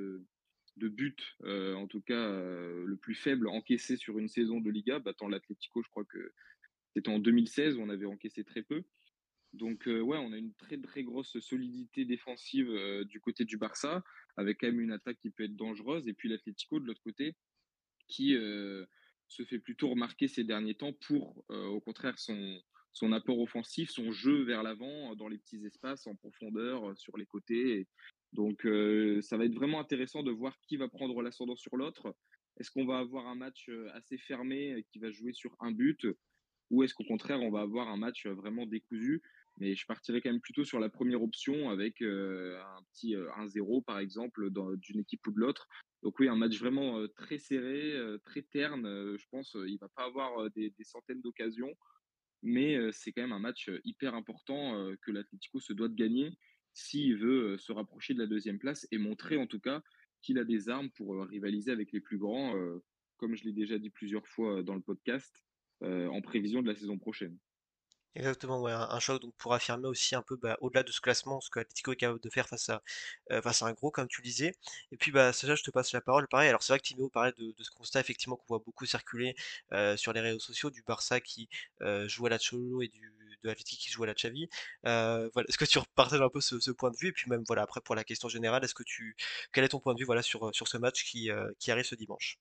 de buts, en tout cas le plus faible encaissé sur une saison de Liga, battant l'Atlético, je crois que c'était en 2016 où on avait encaissé très peu. Donc ouais, on a une très très grosse solidité défensive du côté du Barça, avec quand même une attaque qui peut être dangereuse. Et puis l'Atlético de l'autre côté, qui se fait plutôt remarquer ces derniers temps pour, au contraire, son apport offensif, son jeu vers l'avant, dans les petits espaces, en profondeur, sur les côtés. Donc, ça va être vraiment intéressant de voir qui va prendre l'ascendant sur l'autre. Est-ce qu'on va avoir un match assez fermé qui va jouer sur un but, ou est-ce qu'au contraire, on va avoir un match vraiment décousu? Mais je partirais quand même plutôt sur la première option avec un petit 1-0, par exemple, d'une équipe ou de l'autre. Donc oui, un match vraiment très serré, très terne. Je pense il va pas avoir des centaines d'occasions, mais c'est quand même un match hyper important que l'Atlético se doit de gagner s'il veut se rapprocher de la deuxième place et montrer en tout cas qu'il a des armes pour rivaliser avec les plus grands, comme je l'ai déjà dit plusieurs fois dans le podcast, en prévision de la saison prochaine. Exactement, ouais, un choc donc pour affirmer aussi un peu bah, au-delà de ce classement, ce que l'Atlético est capable de faire face à un gros, comme tu le disais. Et puis bah Sacha, je te passe la parole. Pareil, alors c'est vrai que Timéo parlait de ce constat effectivement qu'on voit beaucoup circuler sur les réseaux sociaux du Barça qui joue à la Cholo et de l'Atlético qui joue à la Xavi. Voilà. Est-ce que tu partages un peu ce point de vue? Et puis même voilà, après pour la question générale, quel est ton point de vue voilà sur ce match qui arrive ce dimanche?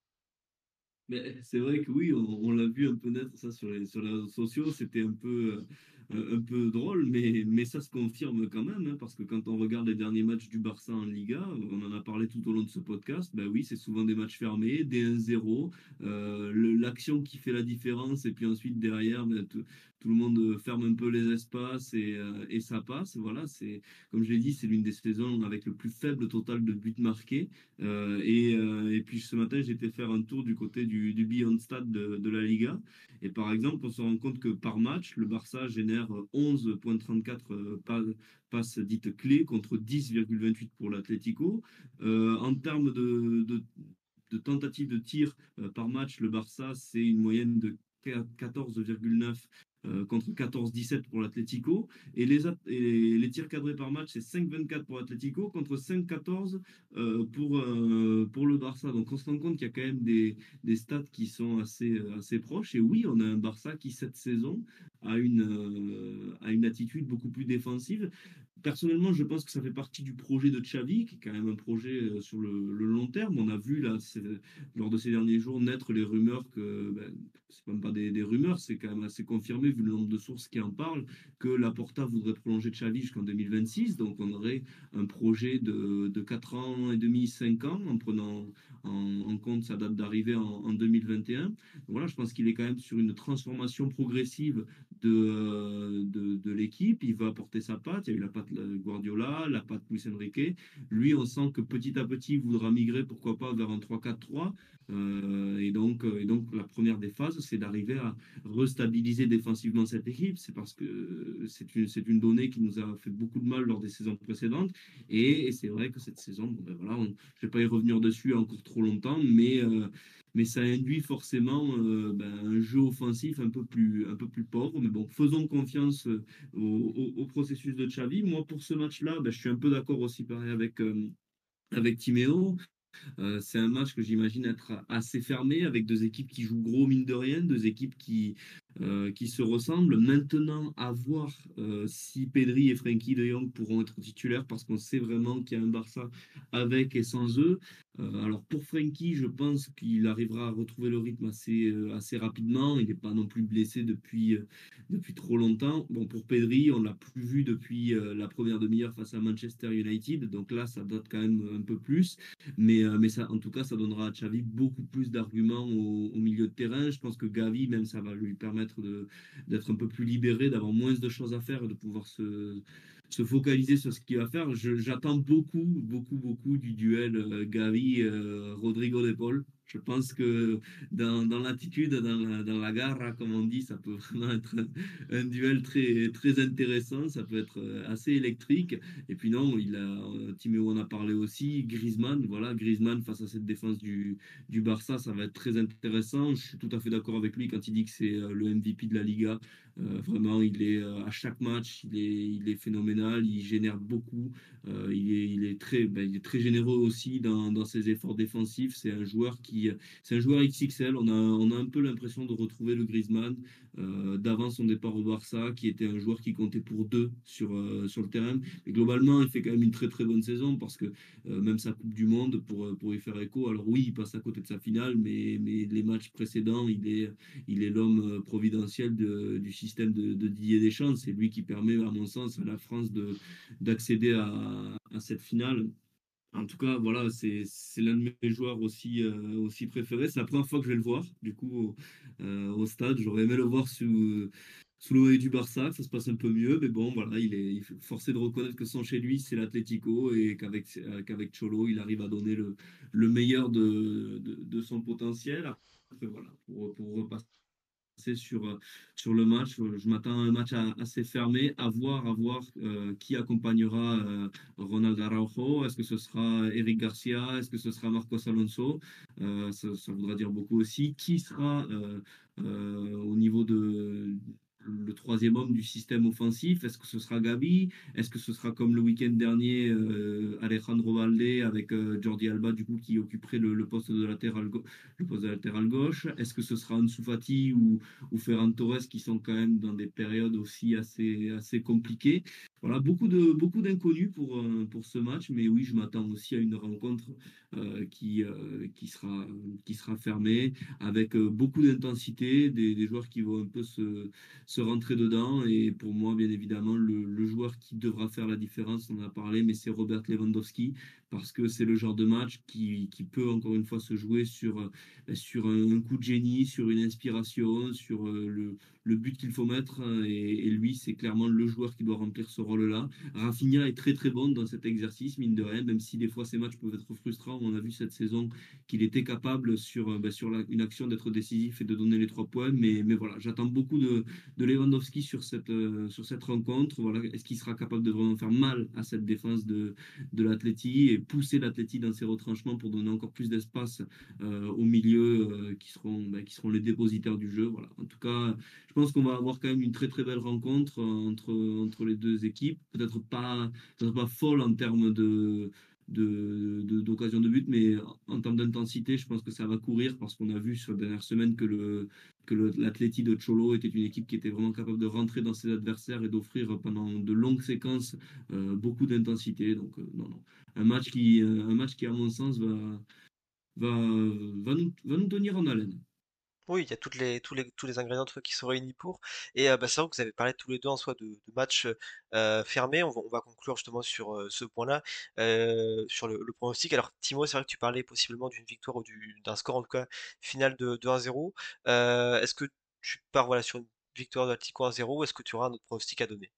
Mais c'est vrai que oui, on l'a vu un peu naître ça sur les réseaux sociaux, c'était un peu drôle, mais ça se confirme quand même, hein, parce que quand on regarde les derniers matchs du Barça en Liga, on en a parlé tout au long de ce podcast, ben oui, c'est souvent des matchs fermés, des 1-0, l'action qui fait la différence, et puis ensuite derrière, ben, tout le monde ferme un peu les espaces et ça passe. Voilà, c'est, comme je l'ai dit, c'est l'une des saisons avec le plus faible total de buts marqués. Et puis ce matin, j'ai été faire un tour du côté du Beyond Stade de la Liga. Et par exemple, on se rend compte que par match, le Barça génère 11,34 passes dites clés contre 10,28 pour l'Atlético. En termes de tentatives de tir par match, le Barça, c'est une moyenne de 14,9 contre 14-17 pour l'Atlético. Et les tirs cadrés par match, c'est 5,24 pour l'Atlético contre 5,14 pour le Barça. Donc on se rend compte qu'il y a quand même des stats qui sont assez proches. Et oui, on a un Barça qui, cette saison, a une attitude beaucoup plus défensive. Personnellement, je pense que ça fait partie du projet de Xavi, qui est quand même un projet sur le long terme. On a vu là, lors de ces derniers jours, naître les rumeurs que, ben, c'est même pas des rumeurs, c'est quand même assez confirmé vu le nombre de sources qui en parlent, que Laporta voudrait prolonger Xavi jusqu'en 2026. Donc on aurait un projet de 4 ans et demi, 5 ans, en prenant en compte sa date d'arrivée en 2021. Voilà, je pense qu'il est quand même sur une transformation progressive de l'équipe. Il va apporter sa patte. Il y a eu la patte Guardiola, la patte Luis Enrique. Lui, on sent que petit à petit, il voudra migrer, pourquoi pas, vers un 3-4-3. Et donc, la première des phases, c'est d'arriver à restabiliser défensivement cette équipe. C'est parce que c'est une donnée qui nous a fait beaucoup de mal lors des saisons précédentes. Et c'est vrai que cette saison, bon, ben voilà, je ne vais pas y revenir dessus encore trop longtemps, mais ça induit forcément ben, un jeu offensif un peu plus pauvre. Mais bon, faisons confiance au processus de Xavi. Moi, pour ce match-là, ben, je suis un peu d'accord aussi pareil avec Timéo. C'est un match que j'imagine être assez fermé, avec deux équipes qui jouent gros mine de rien, deux équipes qui se ressemblent. Maintenant, à voir si Pedri et Frenkie de Jong pourront être titulaires, parce qu'on sait vraiment qu'il y a un Barça avec et sans eux. Alors pour Frenkie, je pense qu'il arrivera à retrouver le rythme assez rapidement. Il n'est pas non plus blessé depuis trop longtemps. Bon, pour Pedri, on l'a plus vu depuis la première demi-heure face à Manchester United. Donc là, ça date quand même un peu plus. Mais ça, en tout cas, ça donnera à Xavi beaucoup plus d'arguments au milieu de terrain. Je pense que Gavi, même, ça va lui permettre d'être un peu plus libéré, d'avoir moins de choses à faire et de pouvoir se focaliser sur ce qu'il va faire. J'attends beaucoup, beaucoup, beaucoup du duel Gavi-Rodrigo de Paul. Je pense que dans l'attitude, dans la gare, comme on dit, ça peut vraiment être un duel très, très intéressant. Ça peut être assez électrique. Et puis non, Timéo en a parlé aussi. Griezmann, voilà, Griezmann face à cette défense du Barça, ça va être très intéressant. Je suis tout à fait d'accord avec lui quand il dit que c'est le MVP de la Liga. Vraiment, à chaque match, il est phénoménal. Il génère beaucoup. Il est très généreux aussi dans ses efforts défensifs. C'est un joueur XXL. On a un peu l'impression de retrouver le Griezmann d'avant son départ au Barça, qui était un joueur qui comptait pour deux sur le terrain. Et globalement, il fait quand même une très très bonne saison, parce que même sa Coupe du Monde, pour y faire écho, alors oui, il passe à côté de sa finale, mais les matchs précédents, il est l'homme providentiel du système de Didier Deschamps. C'est lui qui permet, à mon sens, à la France d'accéder à cette finale. En tout cas, voilà, c'est l'un de mes joueurs aussi préférés. C'est la première fois que je vais le voir, du coup, au stade. J'aurais aimé le voir sous le maillot du Barça, que ça se passe un peu mieux. Mais bon, voilà, il est forcé de reconnaître que son chez lui, c'est l'Atlético, et qu'avec Cholo, il arrive à donner le meilleur de son potentiel. Après, voilà, pour repasser sur le match. Je m'attends à un match assez fermé, à voir qui accompagnera Ronald Araujo. Est-ce que ce sera Eric Garcia? Est-ce que ce sera Marcos Alonso? Ça voudra dire beaucoup aussi. Qui sera au niveau le troisième homme du système offensif? Est-ce que ce sera Gavi? Est-ce que ce sera comme le week-end dernier Alejandro Valde avec Jordi Alba, du coup, qui occuperait le poste le poste de latéral gauche? Est-ce que ce sera Ansu Fati ou Ferran Torres, qui sont quand même dans des périodes aussi assez compliquées? Voilà, beaucoup d'inconnus pour ce match, mais oui, je m'attends aussi à une rencontre qui sera fermée, avec beaucoup d'intensité, des joueurs qui vont un peu se rentrer dedans. Et pour moi, bien évidemment, le joueur qui devra faire la différence, on en a parlé, mais c'est Robert Lewandowski, parce que c'est le genre de match qui peut encore une fois se jouer sur un coup de génie, sur une inspiration, sur le but qu'il faut mettre. Et lui, c'est clairement le joueur qui doit remplir ce rôle-là. Rafinha est très très bon dans cet exercice, mine de rien, même si des fois ces matchs peuvent être frustrants. On a vu cette saison qu'il était capable sur une action d'être décisif et de donner les 3 points. Mais voilà, j'attends beaucoup de Lewandowski sur cette rencontre. Voilà, est-ce qu'il sera capable de vraiment faire mal à cette défense de l'Atleti, et pousser l'Atleti dans ses retranchements pour donner encore plus d'espace au milieu, qui seront les dépositaires du jeu. Voilà. En tout cas, je pense qu'on va avoir quand même une très très belle rencontre entre les deux équipes. Peut-être pas folle en termes d'occasion de but, mais en termes d'intensité, je pense que ça va courir, parce qu'on a vu sur les dernières semaines que l'Atleti de Cholo était une équipe qui était vraiment capable de rentrer dans ses adversaires et d'offrir pendant de longues séquences beaucoup d'intensité. Donc non, non. Un match qui, à mon sens, va nous tenir en haleine. Oui, il y a tous les ingrédients qui sont réunis pour. Et bah, c'est vrai que vous avez parlé tous les deux en soi de matchs fermés. On va conclure justement sur ce point-là, sur le pronostic. Alors, Timo, c'est vrai que tu parlais possiblement d'une victoire ou d'un score en tout cas final de 1-0. Est-ce que tu pars voilà, sur une victoire de l'Atlético 1-0, ou est-ce que tu auras un autre pronostic à donner?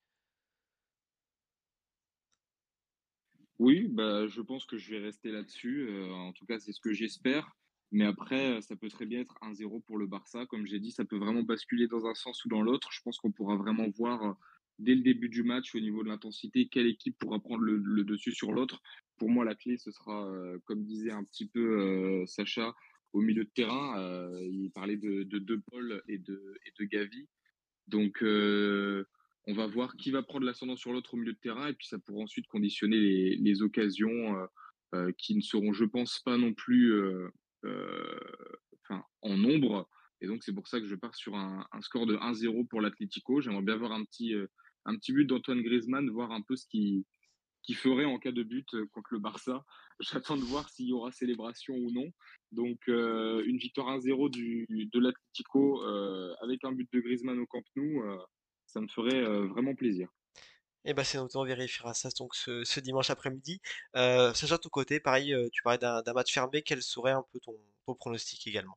Oui, bah, je pense que je vais rester là-dessus. En tout cas, c'est ce que j'espère. Mais après, ça peut très bien être 1-0 pour le Barça. Comme j'ai dit, ça peut vraiment basculer dans un sens ou dans l'autre. Je pense qu'on pourra vraiment voir dès le début du match, au niveau de l'intensité, quelle équipe pourra prendre le dessus sur l'autre. Pour moi, la clé, ce sera, comme disait un petit peu Sacha, au milieu de terrain. Il parlait de Paul et de Gavi. Donc, on va voir qui va prendre l'ascendant sur l'autre au milieu de terrain, et puis ça pourra ensuite conditionner les occasions qui ne seront, je pense, pas non plus enfin, en nombre, Et donc, c'est pour ça que je pars sur un score de 1-0 pour l'Atlético. J'aimerais bien voir un petit but d'Antoine Griezmann, voir un peu ce qu'il ferait en cas de but contre le Barça. J'attends de voir s'il y aura célébration ou non. Donc, une victoire 1-0 de l'Atlético avec un but de Griezmann au Camp Nou, ça me ferait vraiment plaisir. Et bah c'est noté, on vérifiera ça donc ce dimanche après-midi. Sacha, de ton côté, pareil, tu parlais d'un match fermé, quel serait un peu ton pronostic également?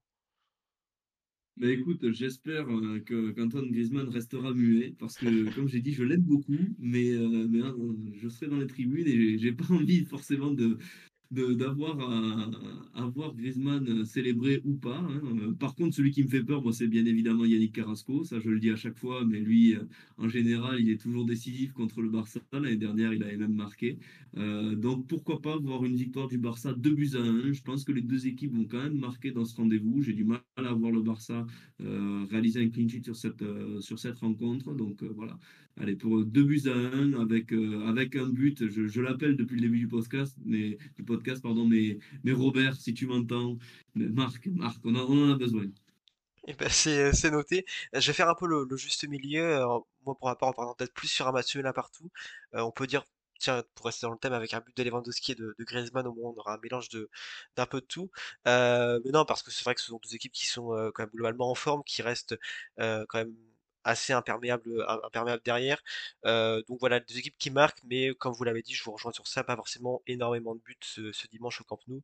Mais écoute, j'espère que qu'Antoine Griezmann restera muet parce que, comme j'ai dit, je l'aime beaucoup, mais je serai dans les tribunes et j'ai pas envie forcément d'avoir à voir Griezmann célébrer ou pas, hein. Par contre, celui qui me fait peur, moi, c'est bien évidemment Yannick Carrasco. Ça, je le dis à chaque fois, mais lui, en général, il est toujours décisif contre le Barça. L'année dernière, il avait même marqué. Donc, pourquoi pas voir une victoire du Barça 2-1. Je pense que les deux équipes vont quand même marquer dans ce rendez-vous. J'ai du mal à voir le Barça réaliser un clean sheet sur cette rencontre. Donc, voilà. Allez, pour 2-1 avec un but, je l'appelle depuis le début du podcast, pardon, mais Robert, si tu m'entends, mais Marc, on en a besoin. Et ben c'est noté. Je vais faire un peu le juste milieu. Moi, pour ma part, en parlant peut-être plus sur un match nul un partout, on peut dire, tiens, pour rester dans le thème, avec un but de Lewandowski et de Griezmann, au moins on aura un mélange d'un peu de tout. Mais non, parce que c'est vrai que ce sont deux équipes qui sont quand même globalement en forme, qui restent quand même assez imperméables derrière. Donc voilà, deux équipes qui marquent, mais comme vous l'avez dit, je vous rejoins sur ça, pas forcément énormément de buts ce dimanche au Camp Nou.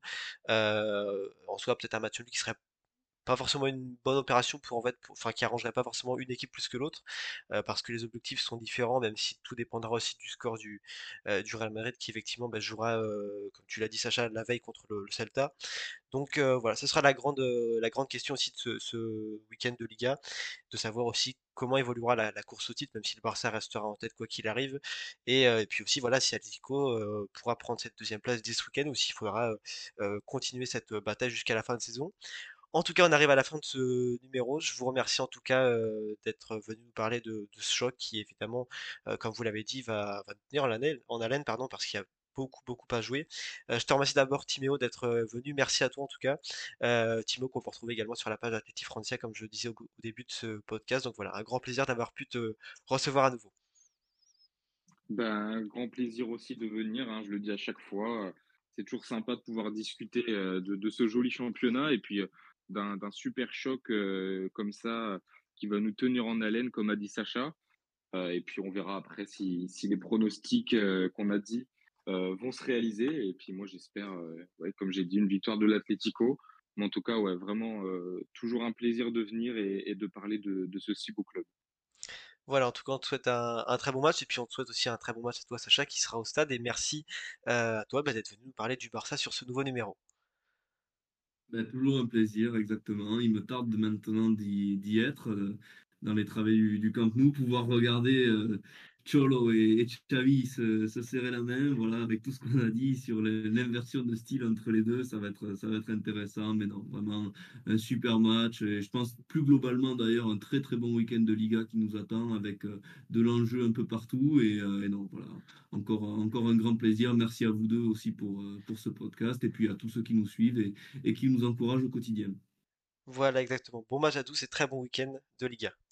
En soi, peut-être un match nul qui serait pas forcément une bonne opération pour en fait, enfin qui arrangerait pas forcément une équipe plus que l'autre, parce que les objectifs sont différents, même si tout dépendra aussi du score du Real Madrid qui effectivement bah, jouera, comme tu l'as dit Sacha, la veille contre le Celta. Donc voilà, ce sera la grande question aussi de ce week-end de Liga, de savoir aussi comment évoluera la course au titre, même si le Barça restera en tête quoi qu'il arrive, et puis aussi voilà si Atlético pourra prendre cette deuxième place dès ce week-end ou s'il faudra continuer cette bataille jusqu'à la fin de saison. En tout cas, on arrive à la fin de ce numéro. Je vous remercie en tout cas d'être venu nous parler de ce choc qui, évidemment, comme vous l'avez dit, va nous tenir en haleine, pardon, parce qu'il y a beaucoup à jouer. Je te remercie d'abord, Timéo, d'être venu. Merci à toi en tout cas. Timo, qu'on peut retrouver également sur la page d'Atleti Francia, comme je le disais au début de ce podcast. Donc voilà, un grand plaisir d'avoir pu te recevoir à nouveau. Ben, un grand plaisir aussi de venir, hein, je le dis à chaque fois. C'est toujours sympa de pouvoir discuter de ce joli championnat et puis d'un super choc comme ça qui va nous tenir en haleine, comme a dit Sacha. Et puis on verra après si les pronostics qu'on a dit vont se réaliser. Et puis moi j'espère, ouais, comme j'ai dit, une victoire de l'Atlético. Mais en tout cas, ouais, vraiment toujours un plaisir de venir et de parler de ce si beau club. Voilà, en tout cas, on te souhaite un très bon match et puis on te souhaite aussi un très bon match à toi, Sacha, qui sera au stade. Et merci à toi bah, d'être venu nous parler du Barça sur ce nouveau numéro. Ben, toujours un plaisir, exactement. Il me tarde maintenant d'y être dans les travaux du Camp Nou, pouvoir regarder Cholo et Xavi se serrer la main, voilà, avec tout ce qu'on a dit sur l'inversion de style entre les deux, ça va être intéressant. Mais non, vraiment un super match. Et je pense plus globalement d'ailleurs un très très bon week-end de Liga qui nous attend avec de l'enjeu un peu partout. Et non, voilà, encore un grand plaisir. Merci à vous deux aussi pour ce podcast et puis à tous ceux qui nous suivent et qui nous encouragent au quotidien. Voilà, exactement. Bon match à tous et très bon week-end de Liga.